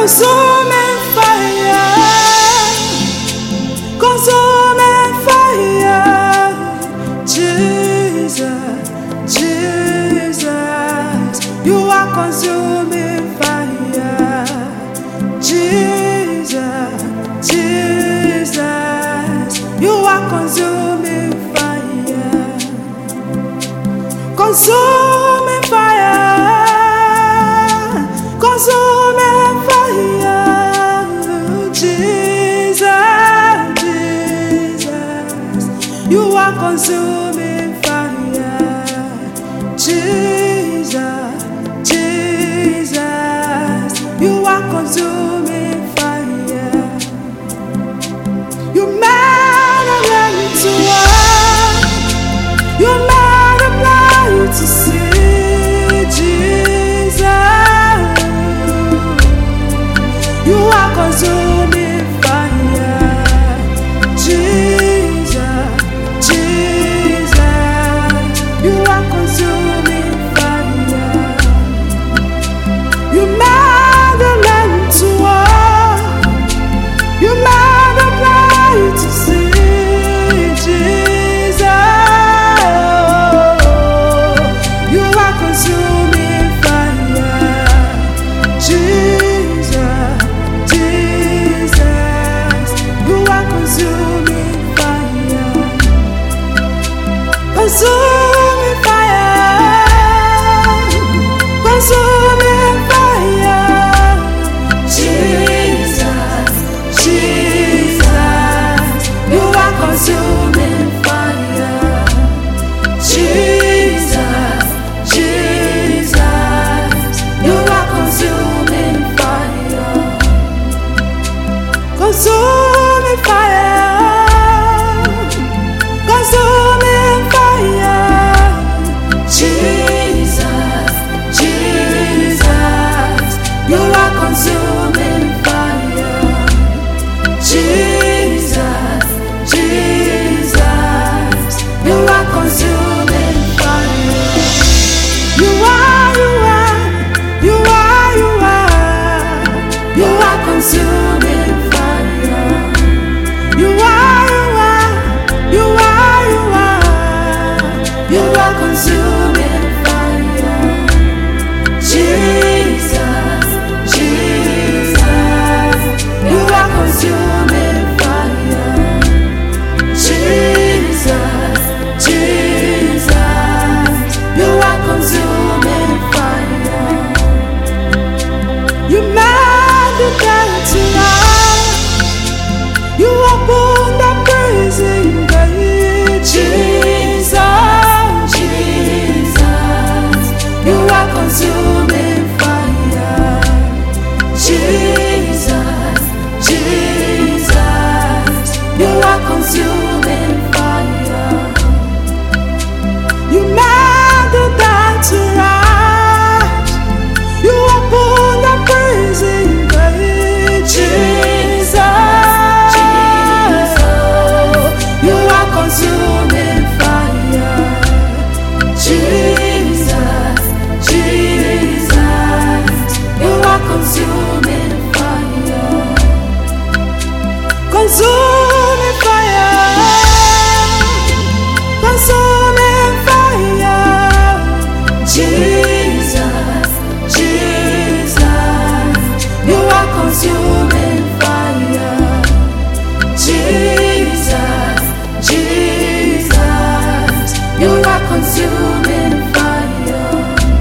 consuming fire, consuming fire. Jesus, Jesus, you are consuming fire. Jesus, Jesus, you are consuming fire, consuming fire, consuming fire. Jesus, Jesus, you are consuming fire. Jesus, Jesus, you are consuming fire. You made a rain to walk, you made a blind to see. Jesus, you are consuming fire. Jesus, Jesus, you are consuming fire. You made the land to walk, you made the blind to see. Jesus, you are consuming fire. Jesus, Jesus, you are consuming fire, consuming fire, consuming fire. Jesus, Jesus, you are consuming fire. Jesus, Jesus, you are consuming fire, consuming fire, consuming fire. Jesus, Jesus, you are consuming fire. Jesus, Jesus, you are consuming fire. You are, you are, you are, you are, you are consuming fire. You are, you are, you are, you are, you are consuming fire. Jesus, Jesus, you are consuming fire. Jesus, Jesus, you are consuming fire. You made the dead to life, you opened the prison gate. Jesus, Jesus, you are consuming fire. Jesus, Jesus, you are consuming fire. You made the dead to rise, you opened the prison gate. Jesus, you are consuming fire. Jesus, Jesus, you are consuming fire, consuming fire, consuming fire. Jesus, Jesus, you are consuming fire. Jesus, Jesus, you are consuming fire.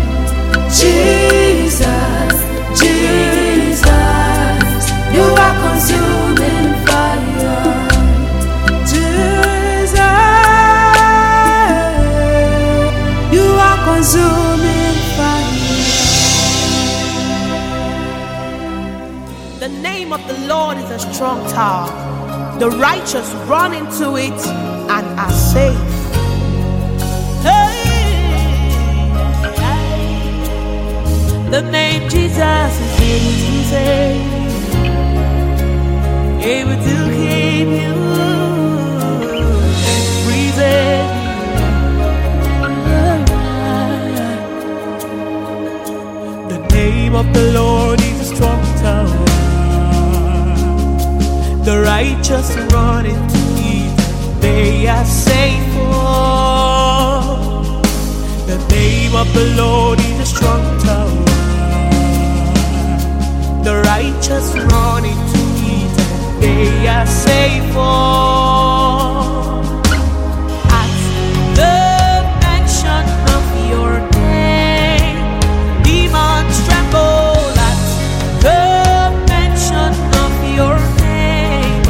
Jesus, Jesus, you are consuming fire. Jesus, you are consuming fire. The name of the Lord is a strong tower. The righteous run into it and are safe. The name Jesus is easy, able to keep you freezing. The name of the Lord is a strong tower. The righteous run into it, they are safe. The name of the Lord is a strong tower. The righteous run into it, they are safe. At the mention of your name, demons tremble. At the mention of your name,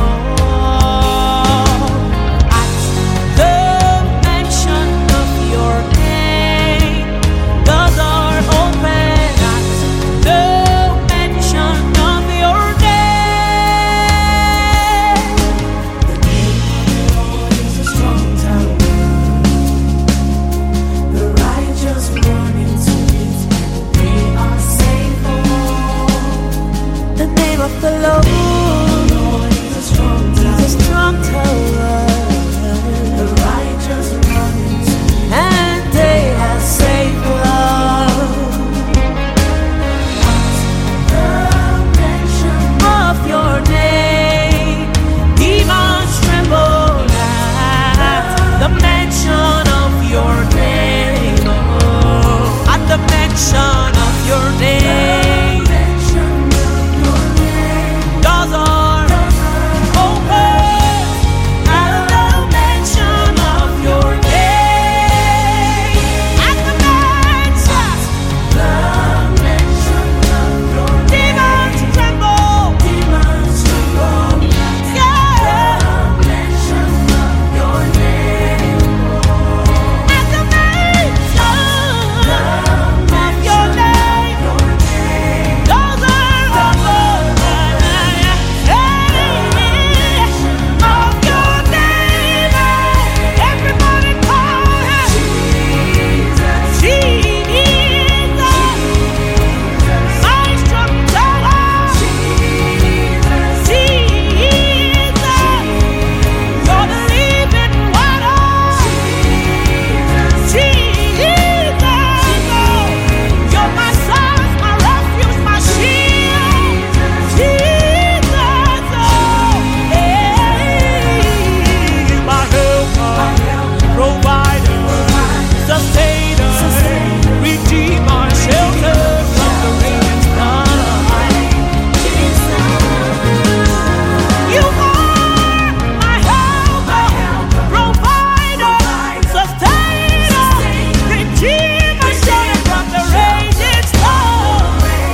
at the mention of your name, doors are open. At the mention of your name, the name of the Lord is a strong tower. The righteous run into it, they are safe. The name of the Lord is a strong tower. The righteous run into it, and they are safe. At the mention of your name, demons tremble. At the mention of your name, at the mention of your name, doors are open. At the mention of your name, at the mention of your name, demons tremble. Yeah. At the mention of your name, at the mention of your name, doors are open. Of your name, everybody call him Jesus, my strong tower, Jesus, you're the living water, Jesus, you're my source, my refuge, my shield, Jesus, my helper, provider, sustainer, redeemer, shelter from the rain storm. You are my helper, provider, sustainer, redeemer, shelter from the raging storm.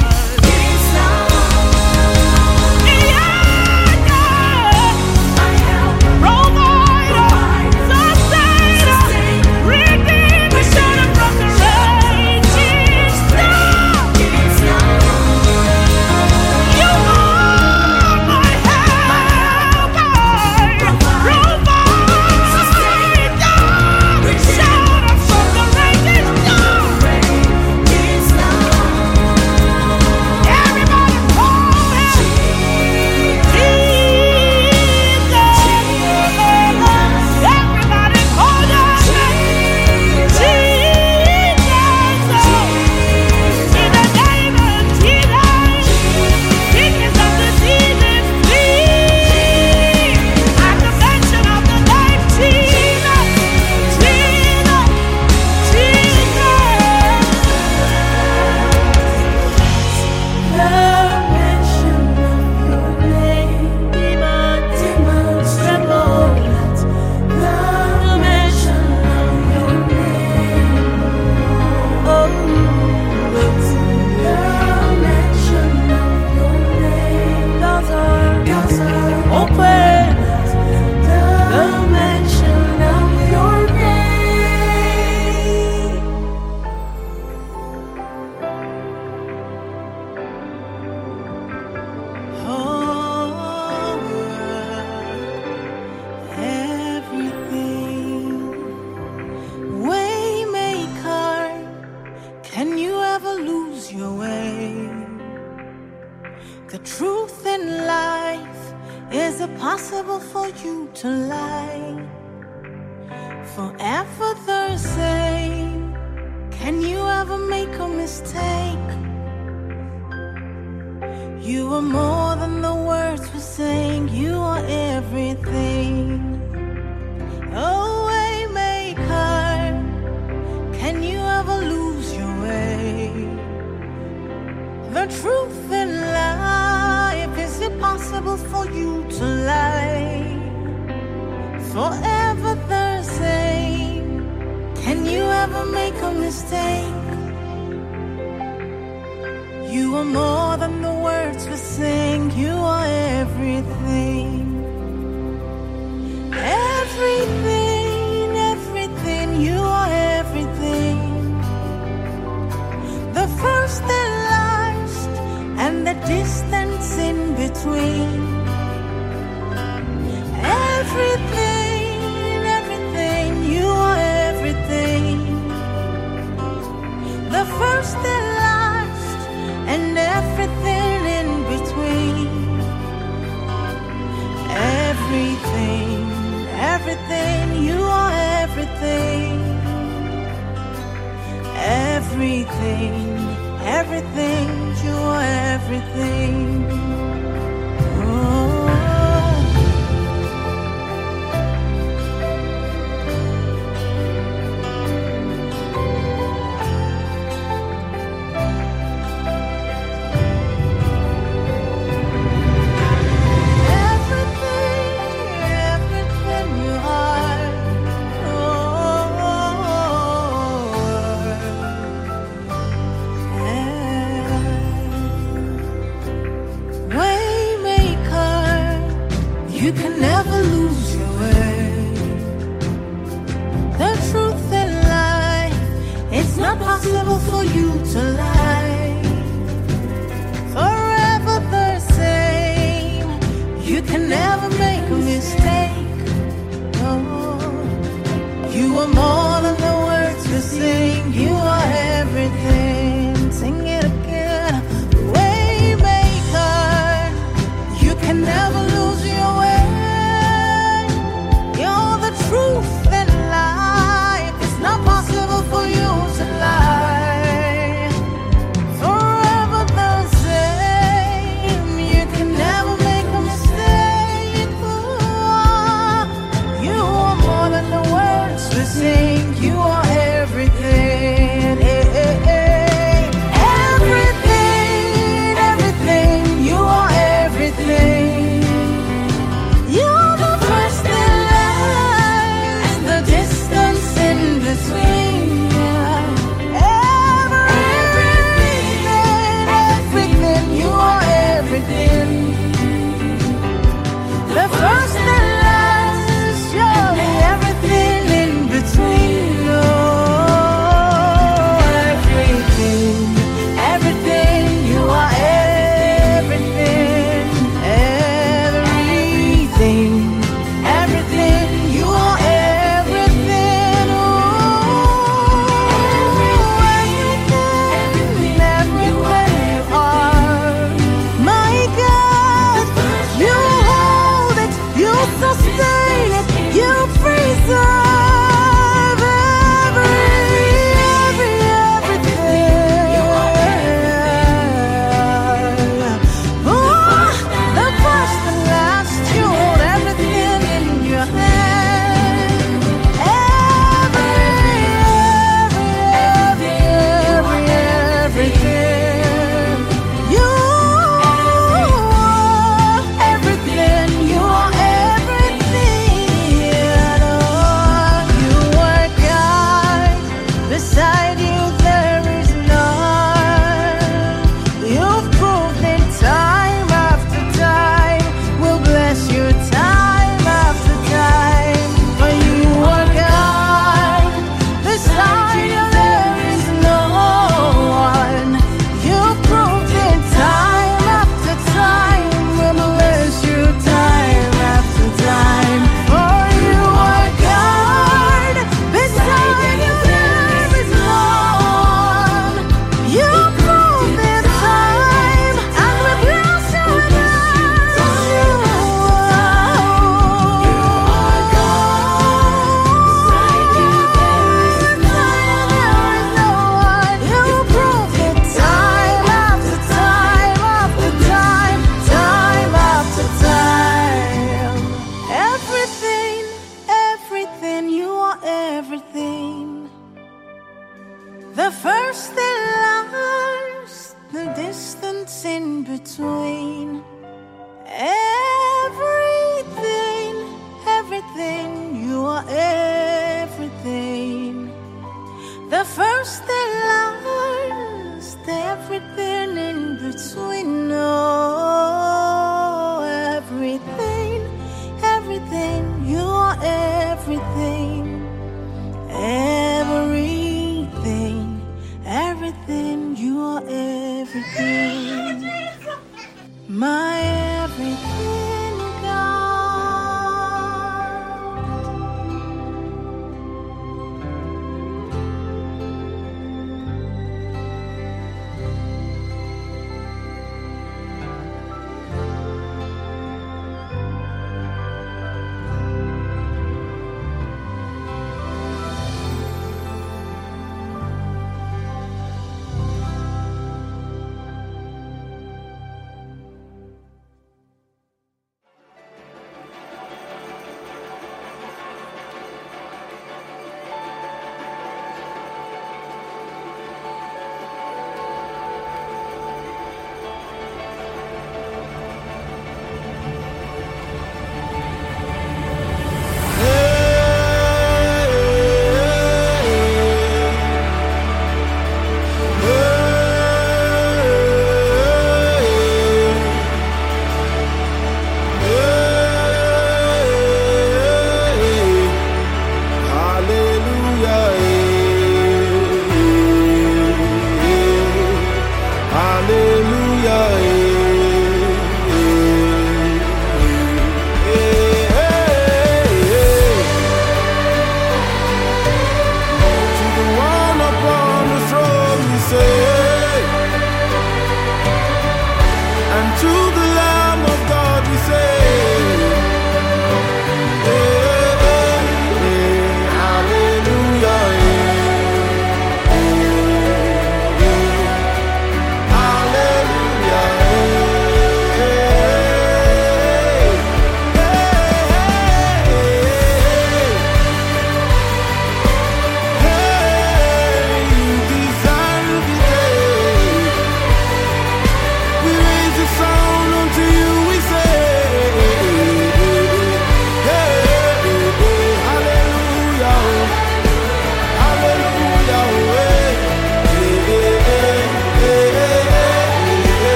The truth in life, is it possible for you to lie? Forever the same, can you ever make a mistake? You are more than the words we're saying, you are truth in life. Is it possible for you to lie? Forever the same. Can you ever make a mistake? You are more than the words we sing. You are everything. Everything, everything. You are everything. The first and last, and the distance in between. Everything, everything. You are everything. The first and last, and everything in between. Everything, everything. You are everything. Everything, everything. You are everything. Oh. everything in between. Oh, everything, everything, you are everything. Everything, everything, you are everything. My everything,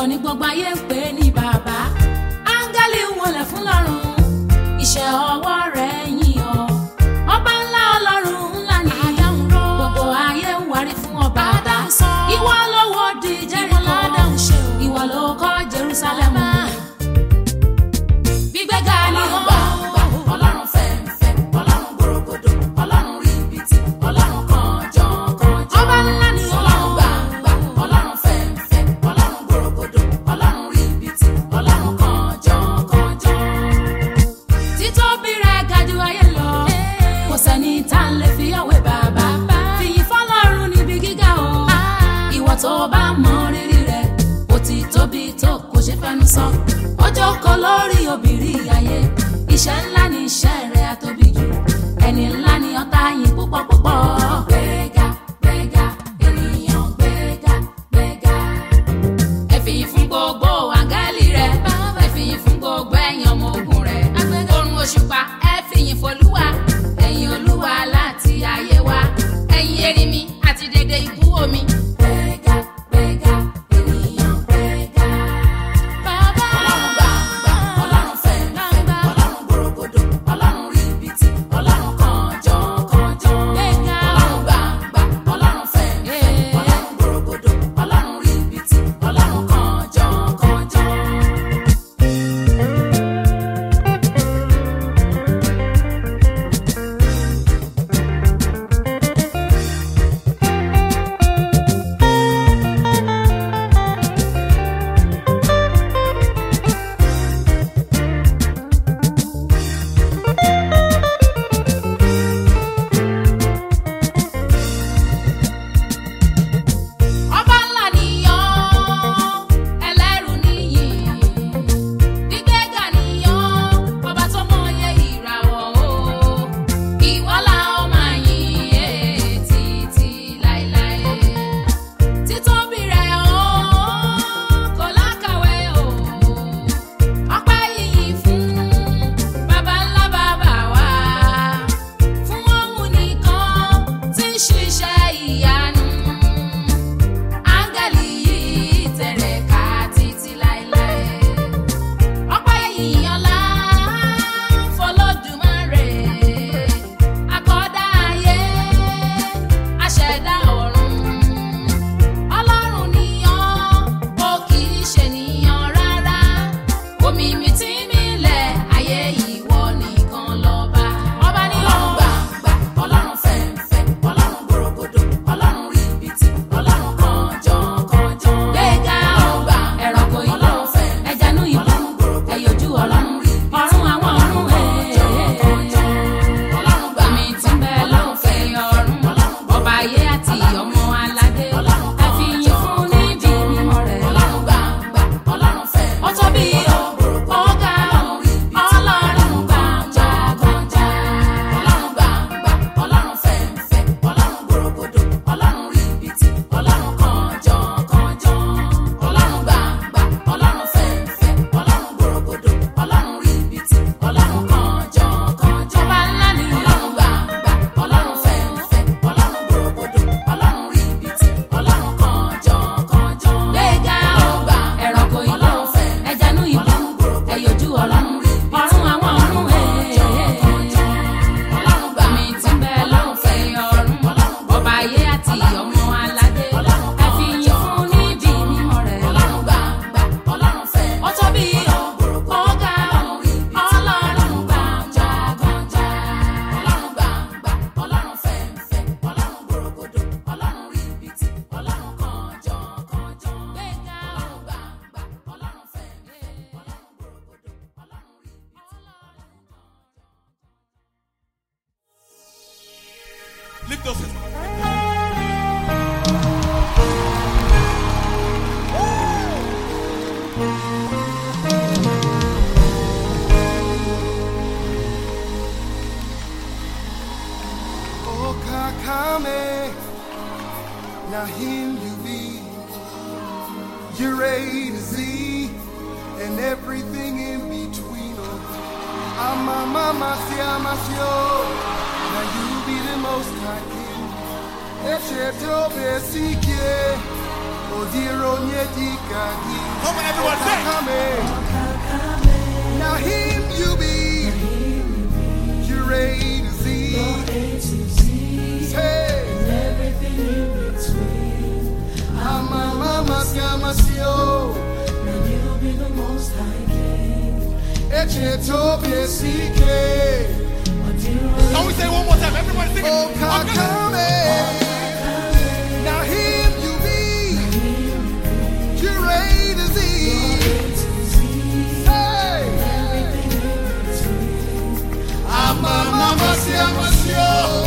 ọ̀rọ̀ ní gbogbo ayé ń pè ní bàbá. Áńgẹ́lì wọlé fún lọ́run, iṣẹ́ ọwọ́ rẹ̀ yìn ọ́. Ọba ńlá ọlọ́run ńlá ni gbogbo ayé ń wárí fún ọ bàbá. Ìwọ ló wó di Jẹ́ríkò, ìwọ ló kọ́ Jerúsálẹ́mù. Gbígbéga ni ó Ọlọ́run fẹ́ǹfẹ́, Ọlọ́run gbòrògbòdò, Ọlọ́run ríbitì, Ọlọ́run kànjọ̀kànjọ̀. Ọba ńlá ni Ọlọ́run gbàǹgbà, Ọlọ́run fẹ́ǹfẹ́, Ọlọ́run gbòrògbòdò, Ọlọ́run ríbitì, Ọlọ́run kànjọ̀kànjọ̀. Títóbi rẹ̀ ga jù ayé lọ, kò sẹ́ni tá a lè fi ọ̀wé bàbá. Fìyìn fọ́lọ́run níbi gíga o, ìwọ tó bá mọ rírì rẹ̀, ó ti tóbi tó kò ṣe fẹnu sọ. Ó jókòó lórí òbírí ayé, iṣẹ́ ńlá ni iṣẹ́ rẹ̀ àtóbi jù. Ẹni ńlá ni ọ̀tá yín púpọ̀ púpọ̀. Gbéga gbéga ènìyàn gbéga gbéga. Ẹ fìyìn fún gbogbo áńgẹ́lì rẹ̀, ẹ fìyìn fún gbogbo ẹ̀yin ọmọ ogun rẹ̀. Oòrùn òṣùpá ẹ fìyìn f'Olúwa, ẹ̀yin Olúwa láti ayé wa. Ẹ̀yin erinmi àti dédé ibú omi. Gbéga gbéga ènìyàn gbéga. Bàbá Ọlọ́run gbàǹgbà, Ọlọ́run fẹ́ǹfẹ́, Ọlọ́run gbòrògbòdò, Ọlọ́run ríbitì, Ọlọ́run kànjọ̀kànjọ̀. Ọlọ́run gbàǹgbà, Ọlọ́run fẹ́ǹfẹ́, Ọlọ́run gbòrògbòdò, Ọlọ́run ríbitì, Ọlọ́run kànjọ̀kànjọ̀. Ọba ńlá nìyàn, ẹlẹ́rù nìyìn, gbígbéga nìyàn, ọba tó mọyé ìràwọ̀ o. Ìwọ la ó máa yìn títí láéláé. Títóbi rẹ̀ o, kò lákàwé o. Ọpẹ́ yìnyín fún baba ńlá bàbá wa, fún òun nìkan tí ń ṣiṣẹ́ ìyanu. Áńgẹ́lì yìí tẹ̀rẹ̀ ká títí láéláé. Ọpẹ́ yìnyín ọlá f'Olódùmarè, akọ́dá ayé, aṣẹ̀dá ọ̀run. Ọlọ́run nìyàn, ó kì í ṣe nìyàn rárá. Omi mi tí mi lẹ̀, ayé ìwọ nìkan lọ́ba. Ọba ní Ọlọ́run gbàǹgbà, Ọlọ́run fẹ́ǹfẹ́, Ọlọ́run gbòrògbòdò, Ọlọ́run ríbitì, Ọlọ́run kànjọ̀kànjọ̀. Gbéga ọba ẹranko ilé, ẹjanú ibú, ẹyọjú Ọlọ́run, ọ̀run àwọn ọ̀run Ọlọ́run gbà mí tí ń bẹ lókè ọ̀run. Ọba ayé àti ọmọ aládé, ẹ fìyìn fún níbi mímọ́ rẹ̀. Ọlọ́run gbàǹgbà, Ọlọ́run fẹ́ǹfẹ́, ó tóbi o, ó ga o, Ọlọ́run gbàǹgbà gbàǹgbà. Ọlọ́run gbàǹgbà, Ọlọ́run fẹ́ǹfẹ́, Ọlọ́run gbòrògbòdò, Ọlọ́run ríbitì, Ọlọ́run kànjọ̀kànjọ̀. Ọlọ́run gbàǹgbà, Ọlọ́run fẹ́ǹfẹ́, Ọlọ́run gbòrògbòdò, Ọlọ́run ríbitì, Ọlọ́run kànjọ̀kànjọ̀. Ọba ńlá ni Ọlọ́run gbàǹgbà, Ọlọ́run fẹ́ǹfẹ́, Ọlọ́run gbòrògbòdò, Ọlọ́run ríbitì, Ọlọ́run kànjọ̀kànjọ̀. Gbéga ọba ẹranko ilé, ẹjanú ibú, ẹyọjú Ọlọ́run, ọ̀run àwọn ọ̀run Ọlọ́run gbà mí tí ń bẹ lókè ọ̀run. Ọba ayé àti ọmọ aládé, ẹ fìyìn fún níbi mímọ́ rẹ̀. Ọlọ́run gbàǹgbà, Ọlọ́run fẹ́ǹfẹ́, ó tóbi o, ó ga o, Ọlọ́run gbàǹgbà gbàǹgbà. Ọlọ́run gbàǹgbà, Ọlọ́run fẹ́ǹfẹ́, Ọlọ́run gbòrògbòdò, Ọlọ́run ríbitì, Ọlọ́run kànjọ̀kànjọ̀. Gbéga Ọlọ́run gbàǹgbà, Ọlọ́run fẹ́ǹfẹ́, Ọlọ́run gbòrògbòdò, Ọlọ́run ríbitì, Lift those hands. Oh, Kakame, now him you be. You're A to Z, and everything in between. Mama, now you be the most high king. Eche tobe sike, Come on, everyone, say. Now him you be, you're A to Z. Hey, Everything in between. mama scamasio. And you'll be the most high king. Echetopia CK. Can we say it one more time? Everybody sing it. Oh, Kakame. Now him you be, you're A to Z. Hey, mama scamasio.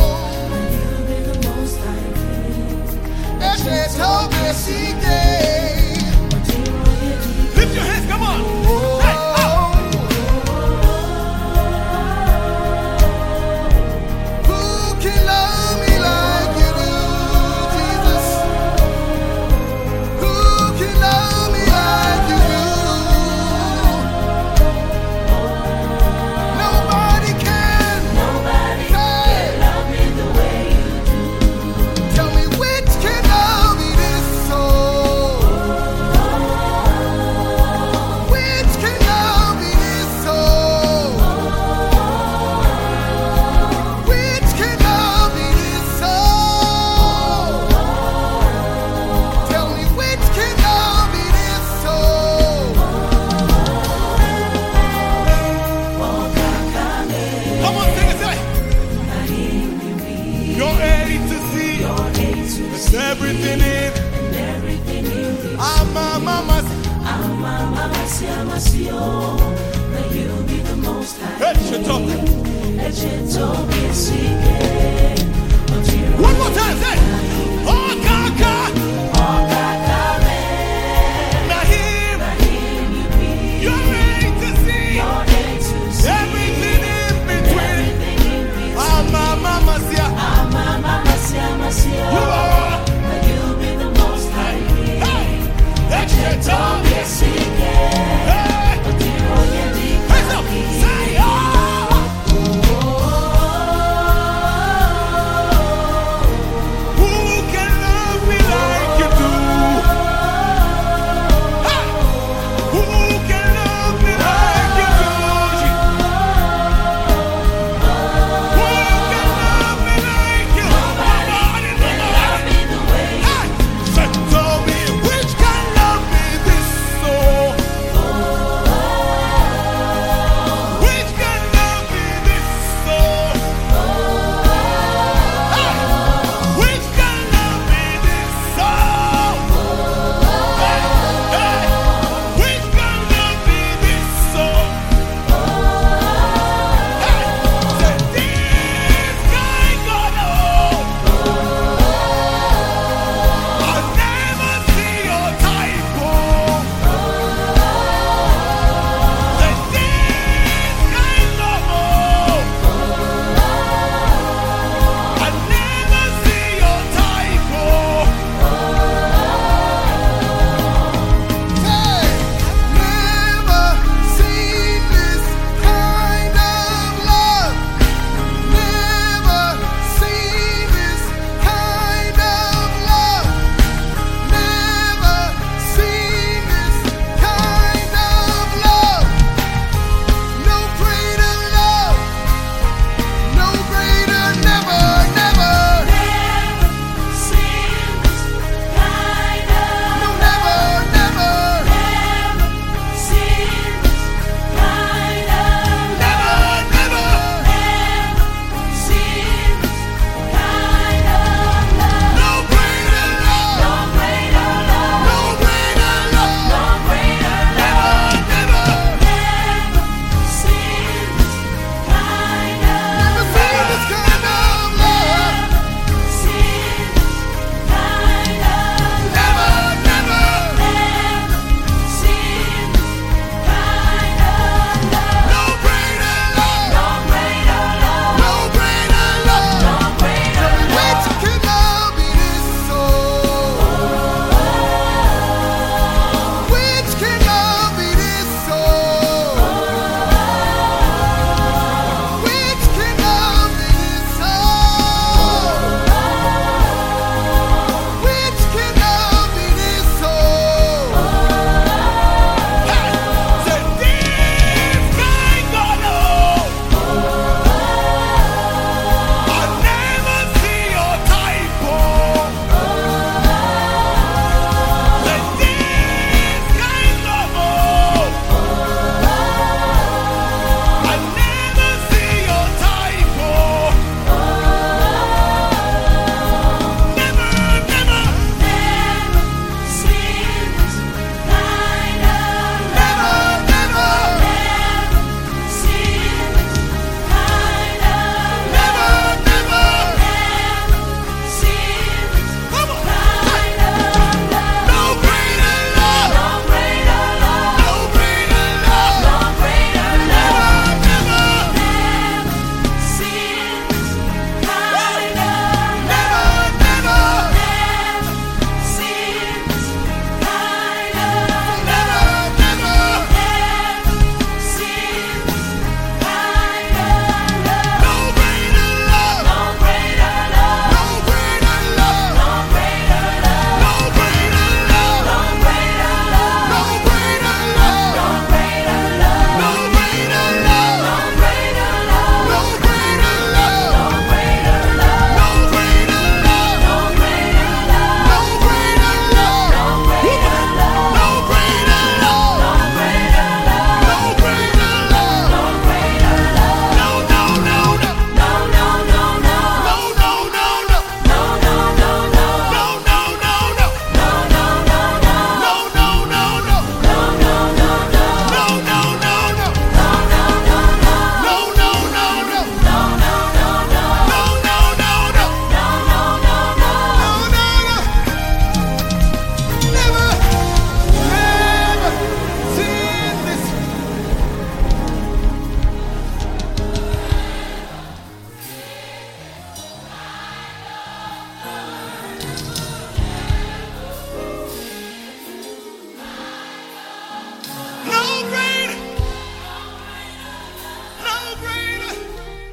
Echetopia CK. Lift your hands, come on. Hey, oh. Who can love me like you do, Jesus? Who can love me like you do? Nobody can. Nobody can love me the way you do. Tell me which can love me this soul? Which can love me this soul? Which can love me this soul? Tell me which can love me this soul? Come on, sing it, say it. You're A to Z. It's everything in. Mama. That you'll be the most high. Hey, shut up. One One more time, say it. Oh, Kaka. Now him. You're A to Z. Everything in between. Mama, you are. You'll be the most high king. Hey, that's your tongue. Hey, hands up. Say, oh. Who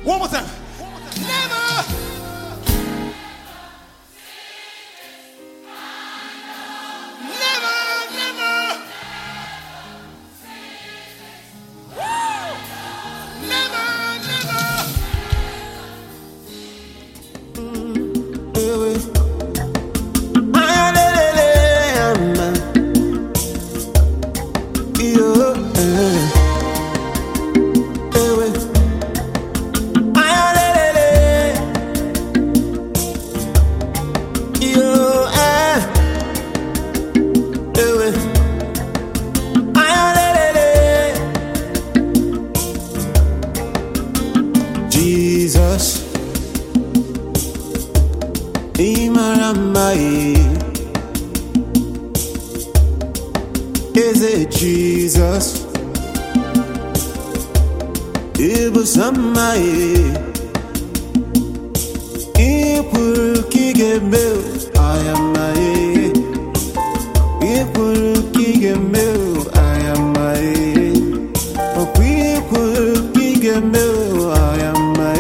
One more time. Never. Never, never. Never, never. Jesus, Imaramai, is it Jesus? Ibusamai, Ipurkigemil, I am my, Ipurkigemil, I am my, Ipurkigemil, I am my.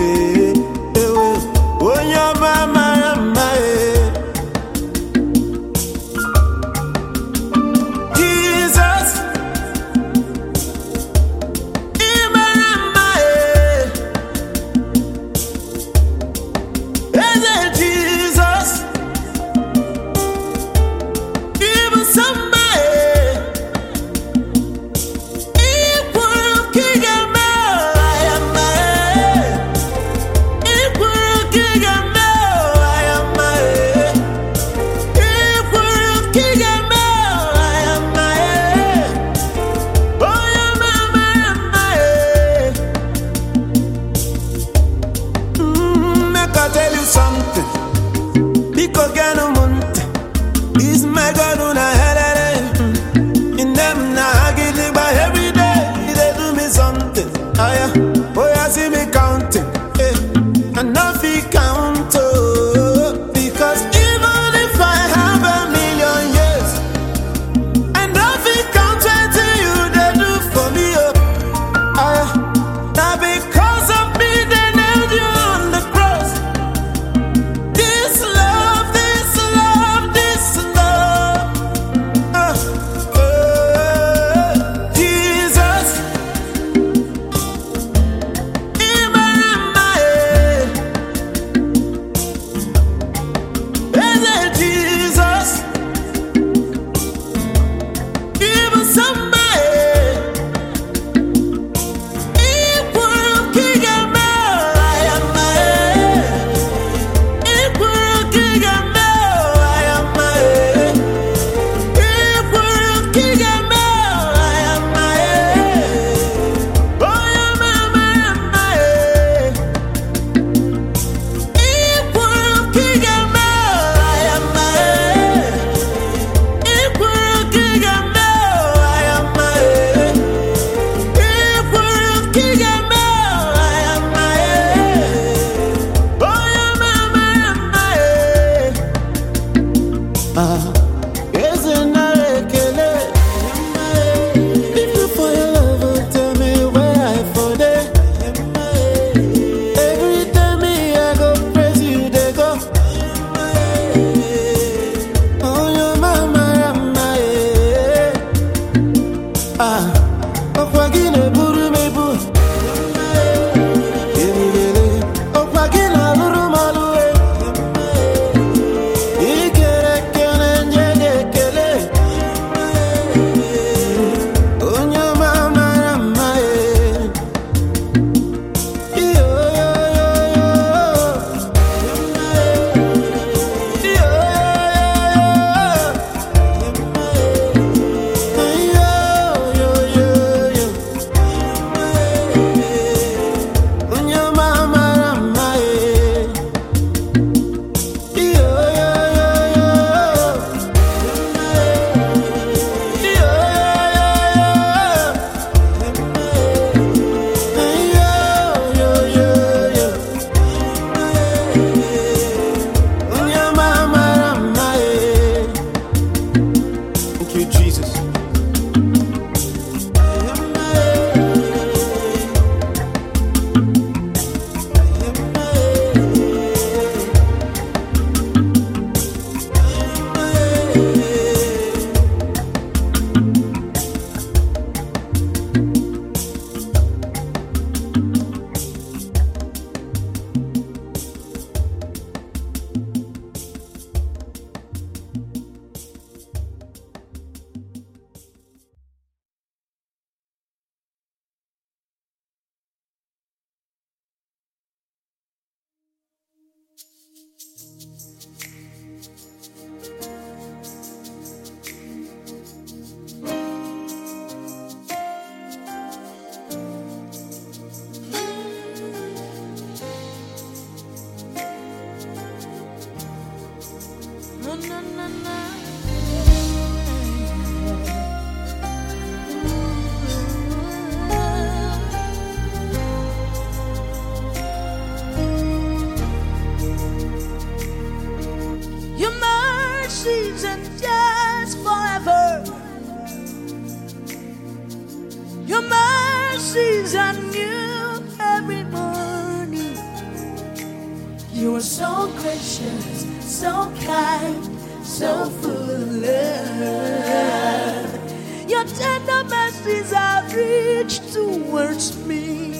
are new every morning. You are so gracious, so kind, so full of love. Your tender mercies are rich towards me.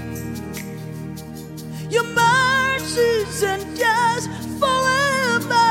Your mercies endures forever.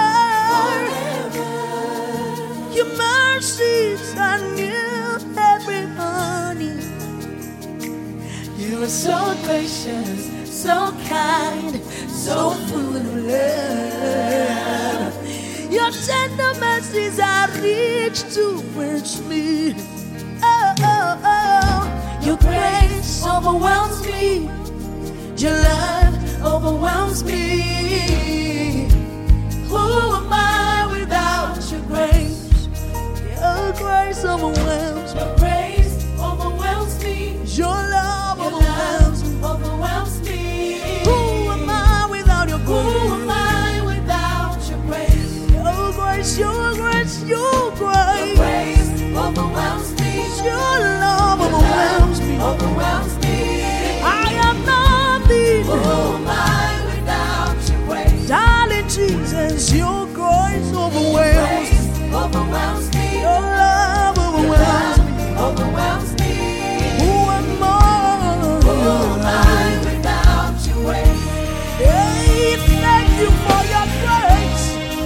Your mercies are new every morning. You are so gracious, so kind, so full of love. Your tender mercies are rich towards me. Oh, oh, oh. Your grace overwhelms me. Your love overwhelms me. Who am I without your grace? Your grace overwhelms me. Your grace overwhelms me. Your love overwhelms me. Overwhelms me. Who am I without your grace? Who am I without your grace? Your grace, your grace, your grace. Your grace overwhelms me. Your love overwhelms me. Overwhelms me. I am nothing. Who am I without your grace? Darling Jesus, your grace overwhelms me. Overwhelms me. Your love overwhelms me. Overwhelms me. Who am I? Who am I without your grace? Hey, thank you for your grace.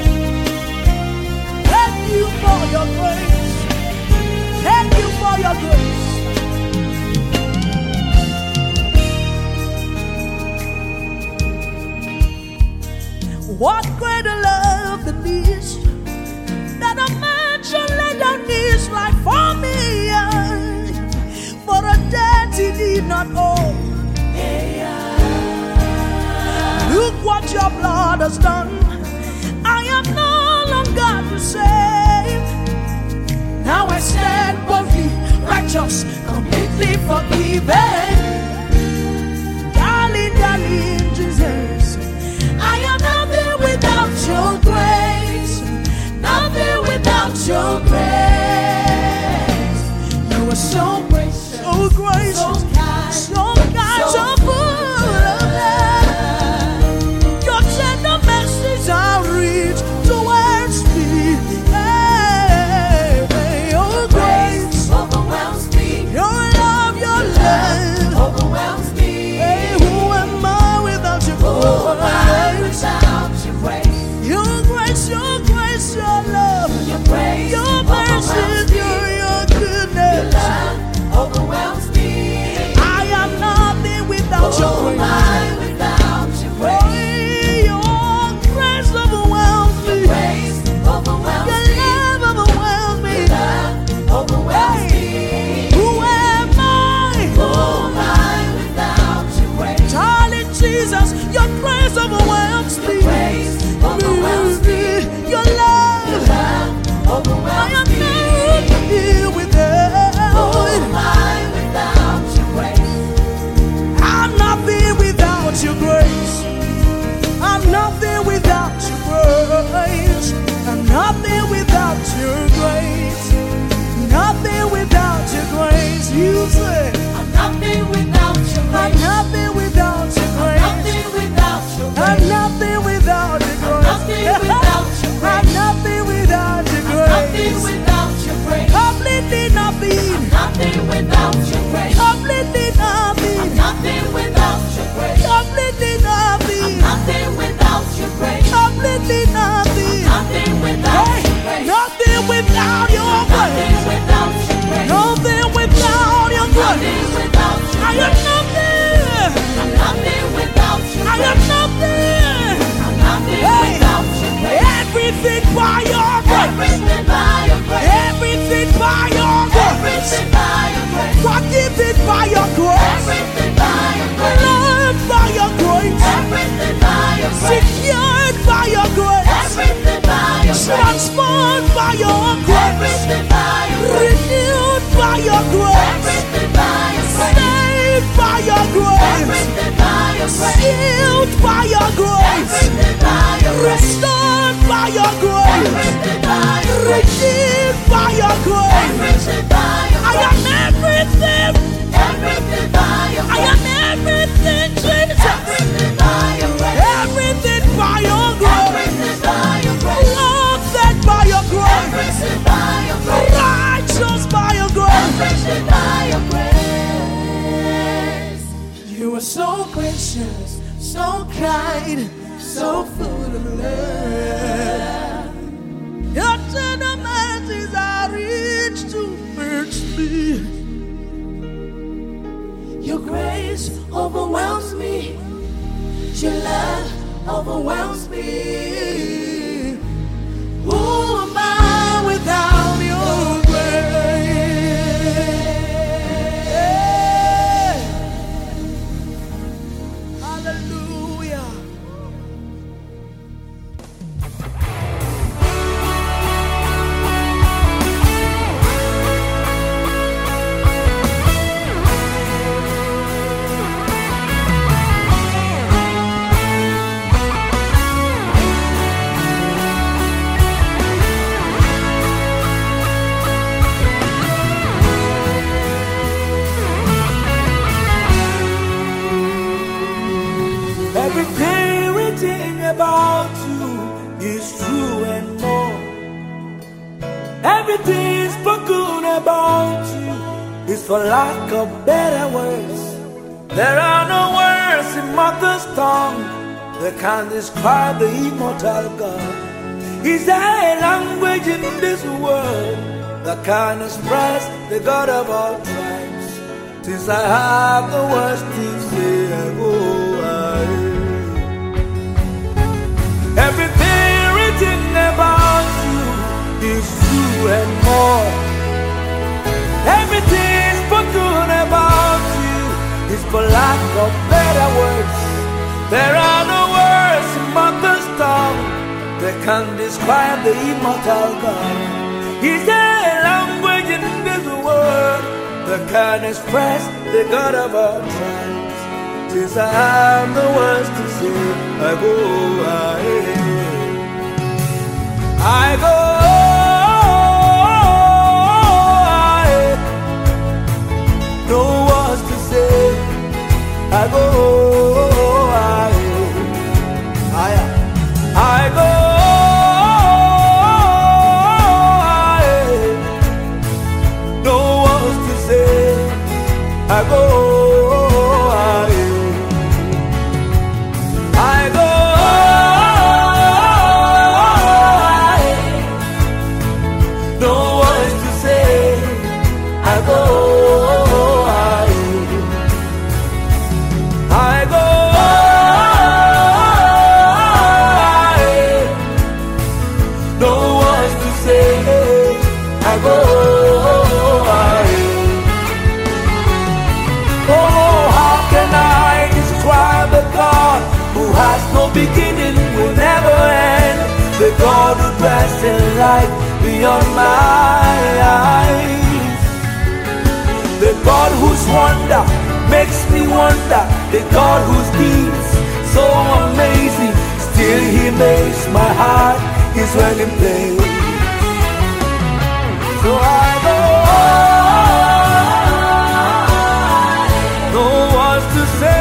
Thank you for your grace. Thank you for your grace. What greater love than this, that a man should lay down his life for me, for a debt he did not owe. Look what your blood has done. I am no longer the same. Now I stand boldly, righteous, completely forgiven. Darling, darling Jesus, I am nothing without your grace. Nothing without your grace. You are so gracious, so gracious, so kind, so full of love. Your tender mercies are rich towards me. Hey, your grace overwhelms me. Your love overwhelms me. Hey, who am I without your grace? Who am I without your grace? Your grace, your grace, your love, your grace, your mercy, your goodness, your love overwhelms me. I am nothing without your grace. Who am I without your grace? Your grace overwhelms me. Your grace overwhelms me. Your love overwhelms me. Your love overwhelms me. Who am I? Who am I without your grace? Darling Jesus, your grace overwhelms me. Your grace overwhelms me. Your love overwhelms me. I am nothing without. Who am I without your grace? I'm nothing without your grace. I'm nothing without your grace. I'm nothing without your grace. Nothing without your grace. You say I'm nothing without your grace. I'm nothing without your grace. Nothing without your grace. I'm nothing without your grace. I'm nothing without your grace. Nothing without your grace. Completely nothing. Nothing without your grace. Completely nothing. Nothing without your grace. Completely nothing. Nothing without your grace. Completely nothing. Nothing without your grace. Nothing without your grace. Nothing without your grace. I am nothing. I'm nothing without your grace. I am nothing. I'm nothing without your grace. Everything by your grace. Everything by your grace. Everything by your grace. Everything by your grace. Forgiven by your grace. Everything by your grace. Loved by your grace. Everything by your grace. Secured by your grace. Everything by your grace. Transformed by your grace. Everything by your grace. Renewed by your grace. Everything by your grace. Saved by your grace. Everything by your grace. Sealed by your grace. Everything by your grace. Restored by your grace. Everything by your grace. Redeemed by your grace. Everything by your grace. I am everything. Everything by your grace. I gracious, so kind, so full of love. Your tender mercies are rich towards me. Your grace overwhelms me. Your love overwhelms me. Who am I without your grace? Hallelujah. Everything written about you is true and more. Everything spoken about you is for lack of better words. There are no words in mother's tongue that can describe the immortal God. Is there a language in this world that can express the God of all tribes? Since I have the words to say, I go. Everything written about you is true and more. Everything spoken about you is for lack of better words. There are no words in mother's tongue that can describe the immortal God. Is there a language in this world that can express the God of our tribes? Since I have the words to say, I go, I go, no words to say, I go, I go, no words to say, I go. Beginning will never end. The God who dwells in light beyond my eyes. The God whose wonder makes me wonder. The God whose deeds so amazing. Still He makes my heart His dwelling place. So I go, no words to say.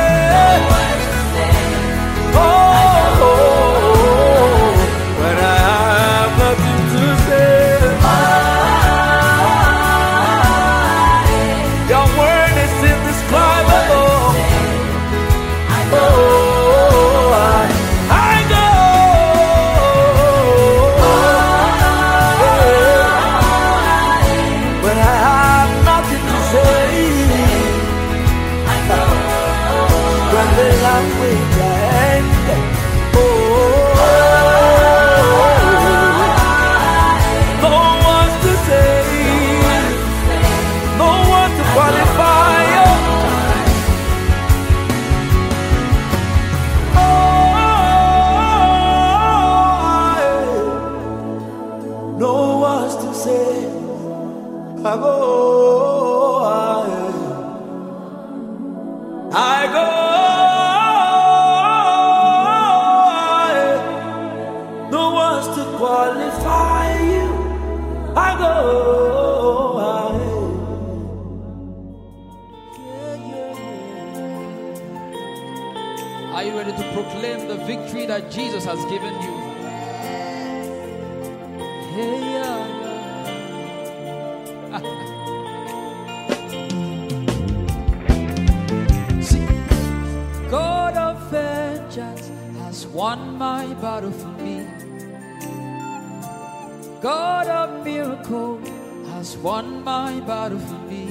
Are you ready to proclaim the victory that Jesus has given you? See, God vengeance has won my battle for me. God of miracle has won my battle for me.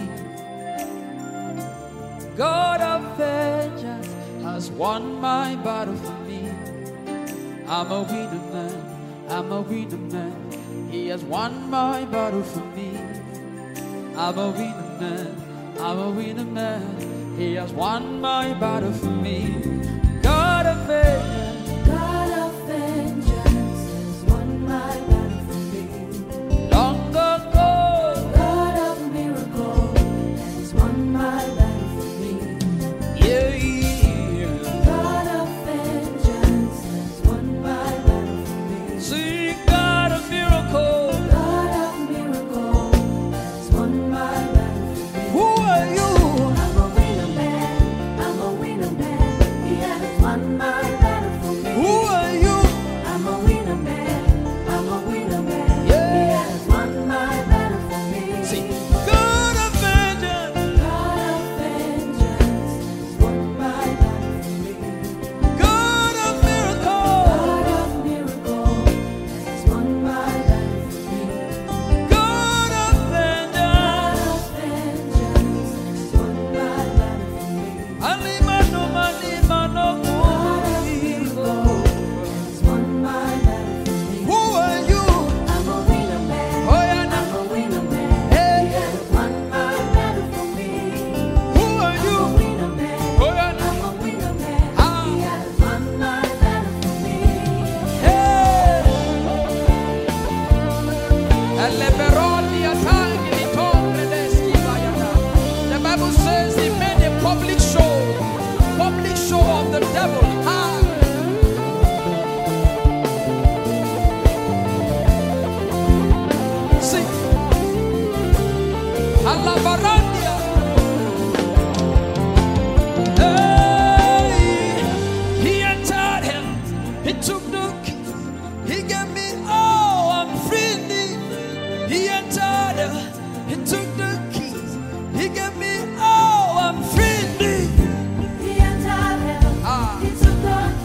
God of vengeance has won my battle for me. I'm a winner man, I'm a winner man. He has won my battle for me. I'm a winner man, I'm a winner man. He has won my battle for me. God of vengeance, God of vengeance has won my battle for me. long ago, God of miracle has won my battle for me. yeah, yeah. God of vengeance has won my battle for me. Sing God of miracle. God of miracle has won my battle for me. Who are you? I'm a winner man, I'm a winner man. He has won my battle for me. Who are you? I'm a winner man, I'm a winner man. Yeah. He has won my battle for me. Sing God of vengeance. God of vengeance has won my battle for me. God of miracle. God of miracle has won my battle for me. God of God vengeance. of vengeance has won my battle for me. Alimano, manima, no God of good. miracle has won my battle for me. Who are you? I'm a winner man. Oh, yeah, no. I'm a winner man. Hey. He has won my battle for me. Who are I'm a you? winner man. Oh, yeah, no. I'm a winner man. Ah. He has won my battle for me. Hey. Elle veroni attacchi di torre deschi vaiata. The Bible says he made a public show of the devil. Ah. Sing. Alla barandia. Hey, he entered him. He took the keys. He gave me all. I'm free. He entered him. He took the keys. He gave me all. I'm free. He entered hell. Ah. He took the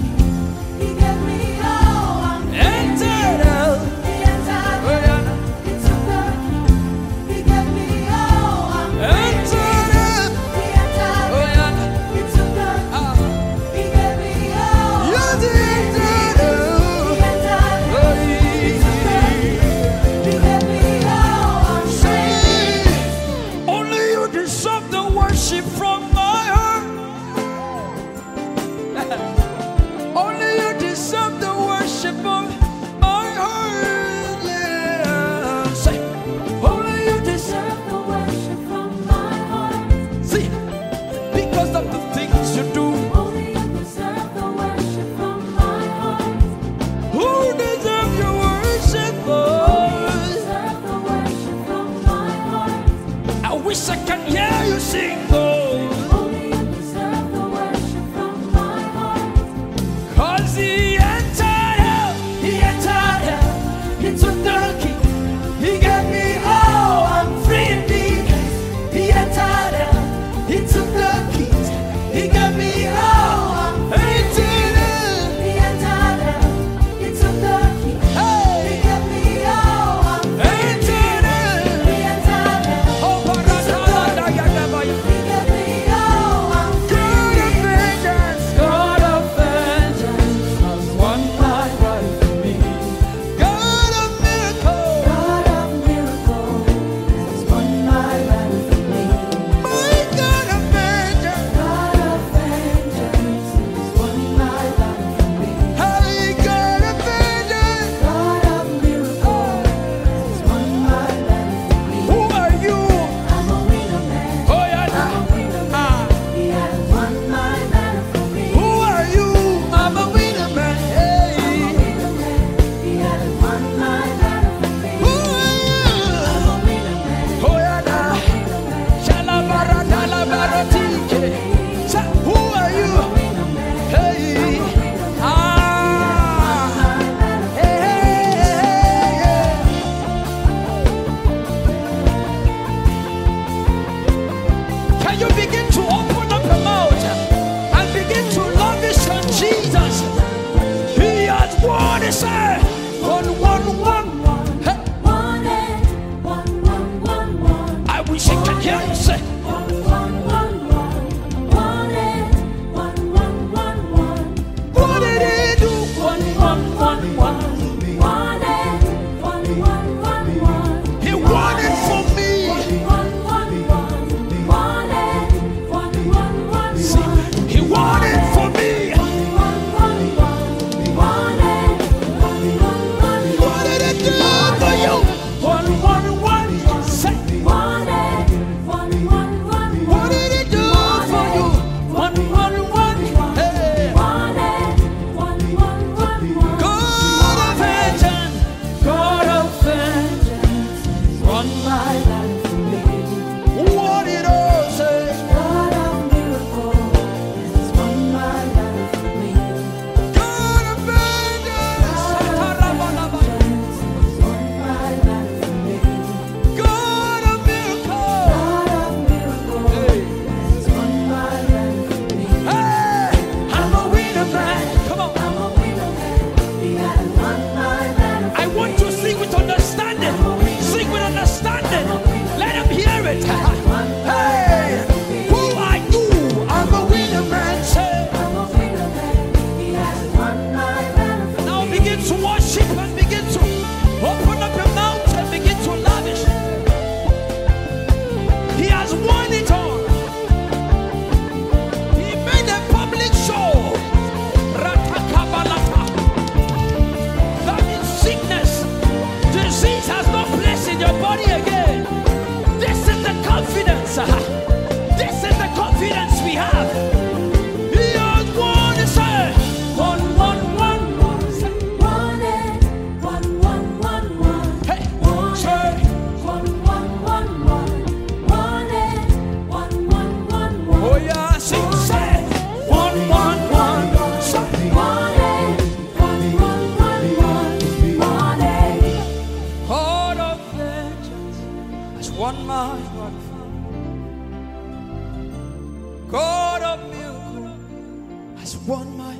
has won my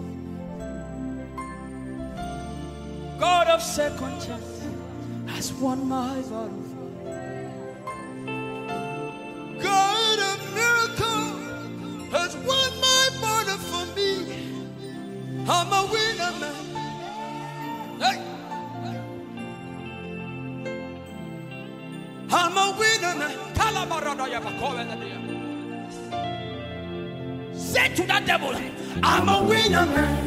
God of second chance has won my battle. God of miracle has won my battle for me. I'm a winner, man. Hey. I'm a winner, man. Say to that devil, I'm a winner, man.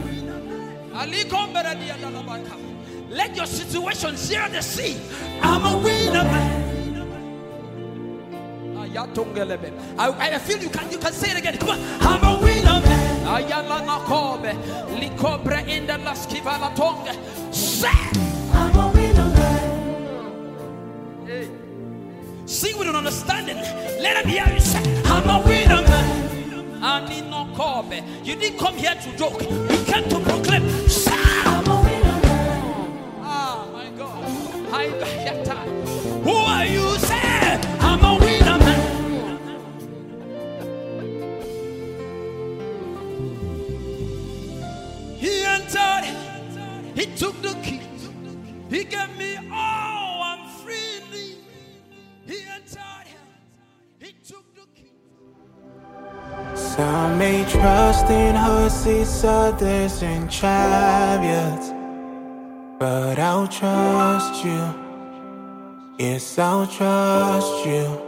Let your situation share the sea. I'm a winner, man. I feel you can say it again. Come on. I'm a winner, man. Ayala nakobe, likobre in the laskivala tongue. Say, I'm a winner, man. sing with an understanding. Let him hear you say, I'm a winner, man. Ani no kobe. You didn't come here to joke. You came to proclaim. Say, I'm a winner, man. ah my God. Who are you? Say, I'm a winner, man. he entered. He took the key. He gave me all. I'm free. He entered. He took the key. Some may trust in horses, others in chariots, but I'll trust you. Yes, I'll trust you.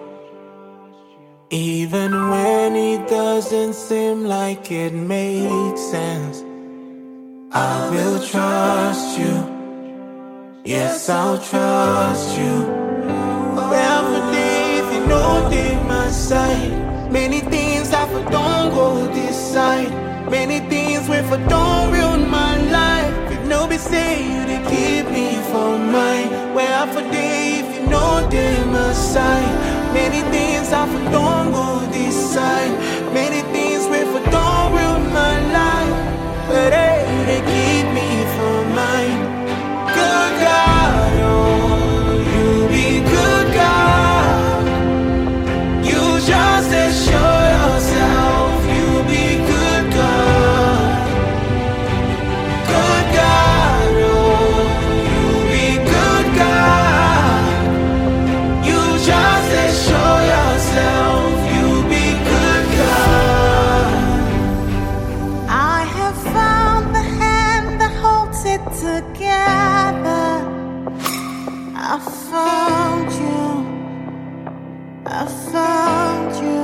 Even when it doesn't seem like it makes sense, I will trust you. Yes, I'll trust you. Every day, if you know they my side. Many things I for don't go this side. Many things where for don't ruin my life. If nobody say you to keep me for mine. Where I for day, if you know they my side. Many things I for don't go this side. Many things where for don't ruin my life. But hey, they keep me for mine. Good God, oh, you be good God. You just show yourself, you be good God. Good God, oh, you be good God. You just show yourself, you be good God. I have found the hand that holds it together. I found you. I found you.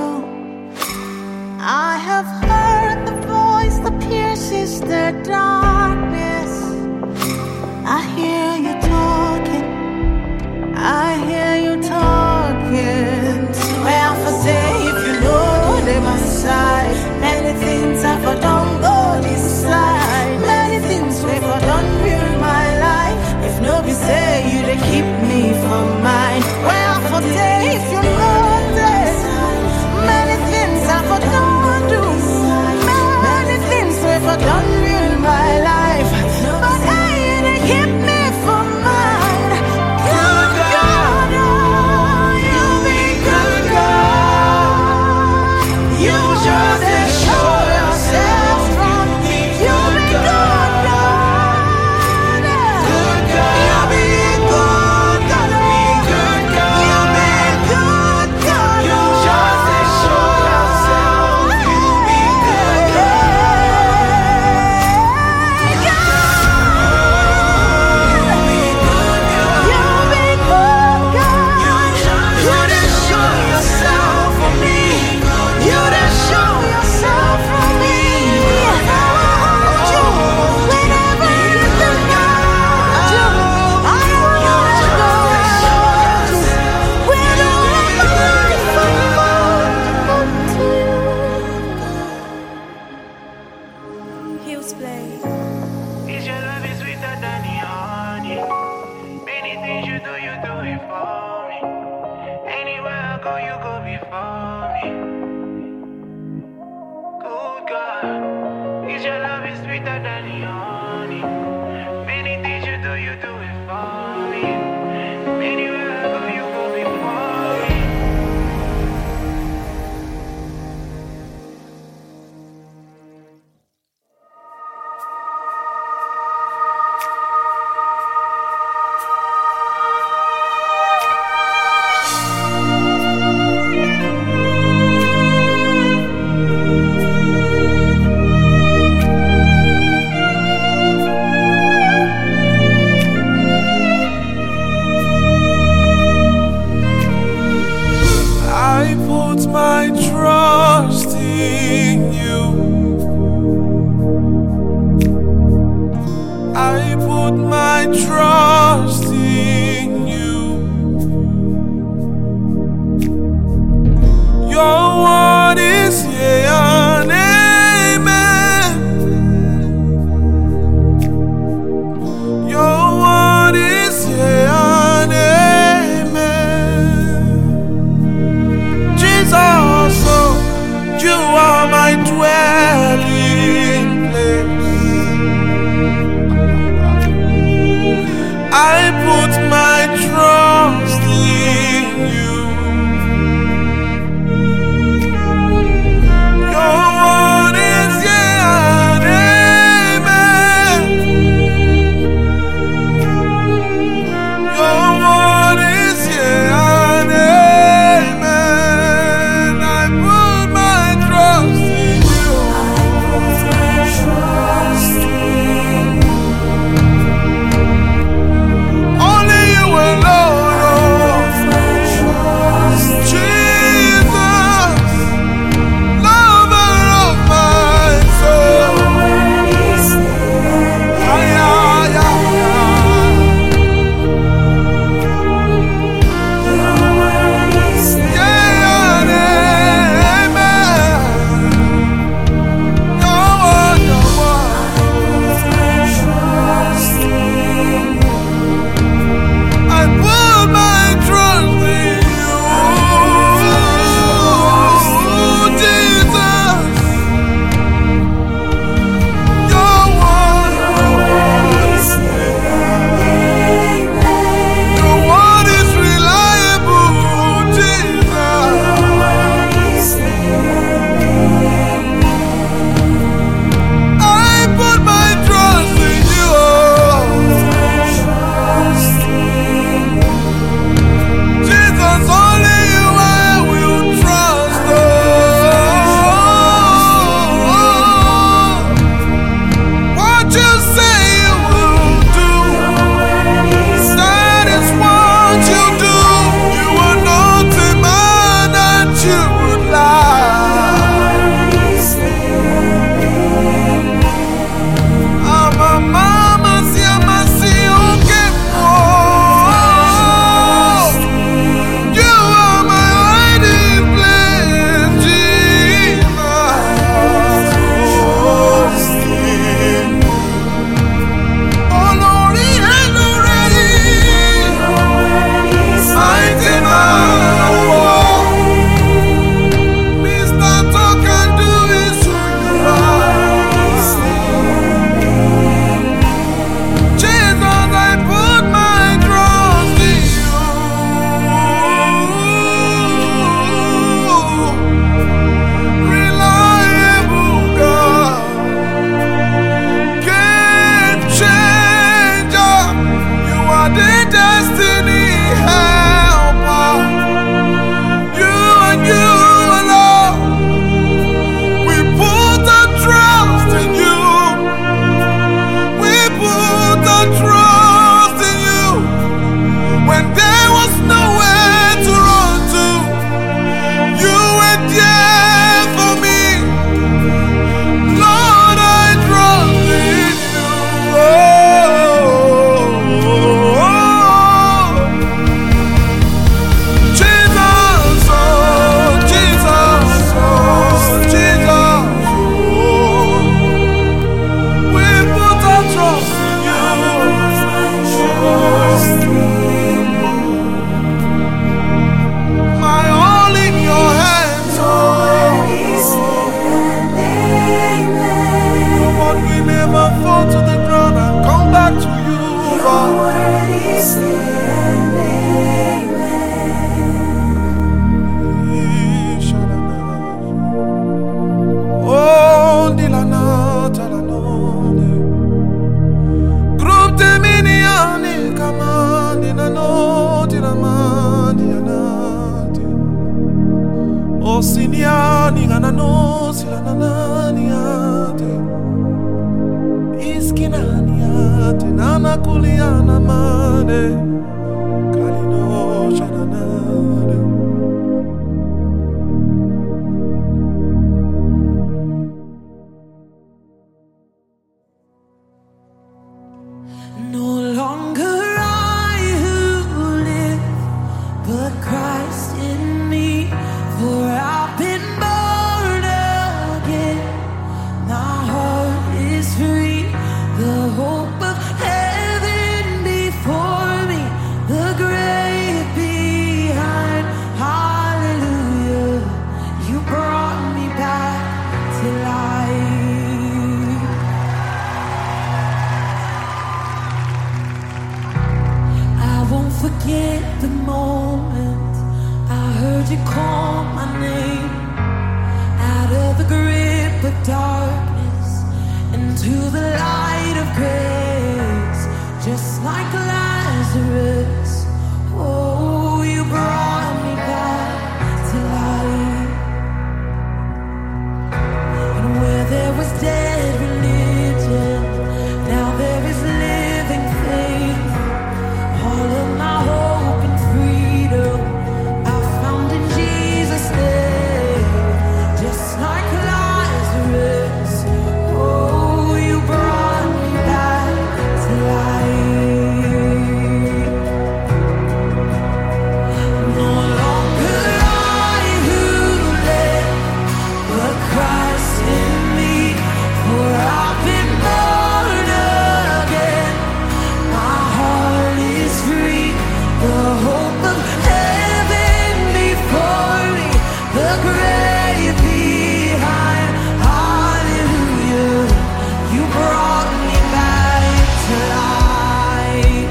I have heard the voice that pierces the darkness. I hear you talking. I hear you talking. Well, for say if you know they my side. Many things I for don't go this side. Many things we for don't ruin my life. If nobody say you to keep me from mine. Well, for say if you know this. Many things I for don't do. Many things we for don't ruin my life. But hey, they keep me from mine. Good God, oh, you be good God. You just show yourself from me. You be good God. Good God, You be good God. You be good God. you just show yourself, you be good Hills Play. Is your love is sweeter than the honey? Many things you do it for me. Anywhere I go, you go before me. Good God, is your love is sweeter than the honey? Many things you do it for me. Anywhere I go, you go before me. trust in you. Your word is yea and amen. Your word is yea and amen. Jesus, oh, you are my dwelling place. I put my trust in you. Your word is yea and amen. Your word is yea and amen. I put my trust in you. Only you alone, oh Jesus, lover of my soul. Ay, ay, ay, yeah, and amen. Your word, your word. I put my trust in you, Jesus. Your word, your word is reliable, Jesus. I put my trust in you. Jesus, only you I will trust. What you say you will do, that is what you do. You are not a man that you would lie. I'm a mama, see, I'm a see, okay, oh. You are my hiding place, Jesus. Oh, Lord, he has already mighty man of war. Mr. Talk and do is who you are. Jesus, I put my trust in you. Reliable God, game changer. You are the destiny helper. You and you alone. We put our trust in you. We put our trust in you. When there was nowhere to run to, you were there for me. Lord, I trust in you. Jesus, oh Jesus, oh Jesus, oh. We put our trust in you. My all in your hands, oh. Lord, we never fall to the ground and come back to you, Lord. Oh, Dilana, Talanone. Group de Miniani, come on, Dinano, Dinamandi, Anati. Oh, Siniani, Ganano, Silananiate. Iskinaniate, Nana Kuliana Made. Kalino, Shananade. No longer you called my name out of the grip of darkness into the light of grace, just like Lazarus. Oh, you brought me back to life. And where there was dead religion, now there is living faith. All of my hope and freedom I found in Jesus' name, just like Lazarus. Oh, you brought me back to life. No longer I who live, but Christ in me. For I've been born again. My heart is free. The hope of heaven before me, the grave behind. Hallelujah, you brought me back to life.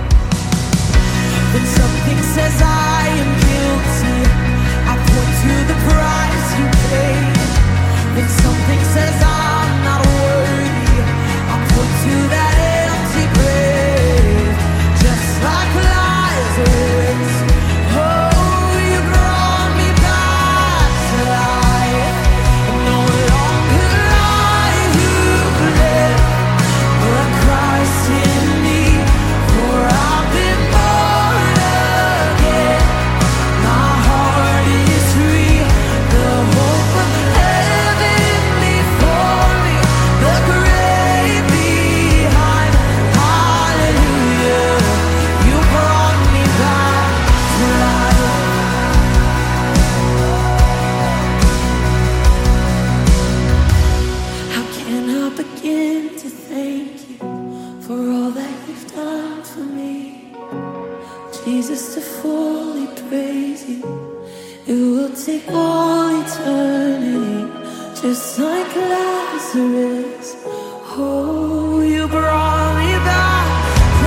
When something says I am guilty, I point to the price you paid. When something says I'm not worthy, I point to that empty grave, just like Lazarus. Oh, you brought me back to life. No longer I who live, but Christ in me. For I've been born again. My heart is free. The hope of heaven before me, the grave behind. Hallelujah, you brought me back to life. How can I begin to thank you for all that you've done for me? Jesus, to fully praise you, it will take all eternity, just like Lazarus. Oh, you brought me back to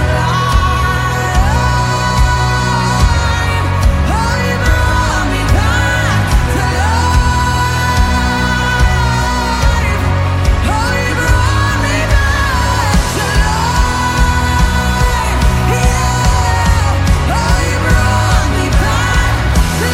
life. Oh, you brought me back to life. Oh, you brought me back to life. Yeah. Oh, you brought me back to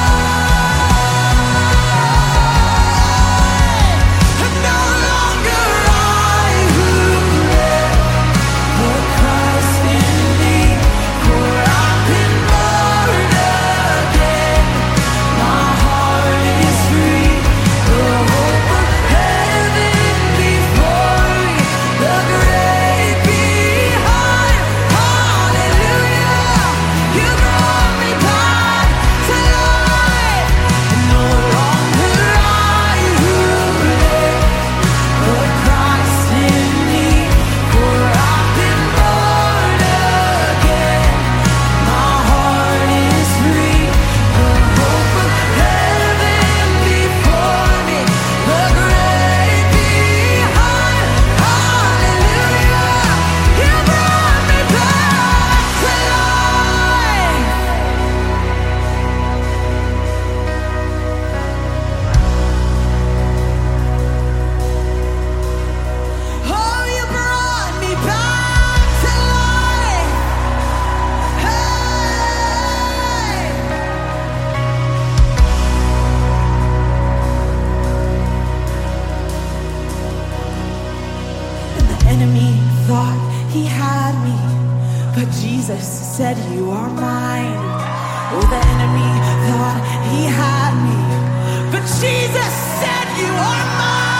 life. And no longer I who live, but Christ in me. For I've been born again. My heart is free. The hope of heaven before me, the grave behind. Hallelujah, you brought me back to life. No longer I who live, but Christ in me. For I've been born again. My heart is free. The hope of heaven before me, the grave behind. Hallelujah, you brought me back to life. Oh, you brought me back to life. Hey. And the enemy thought he had me, but Jesus said, you are mine. Oh, the enemy thought he had me, but Jesus said, you are mine.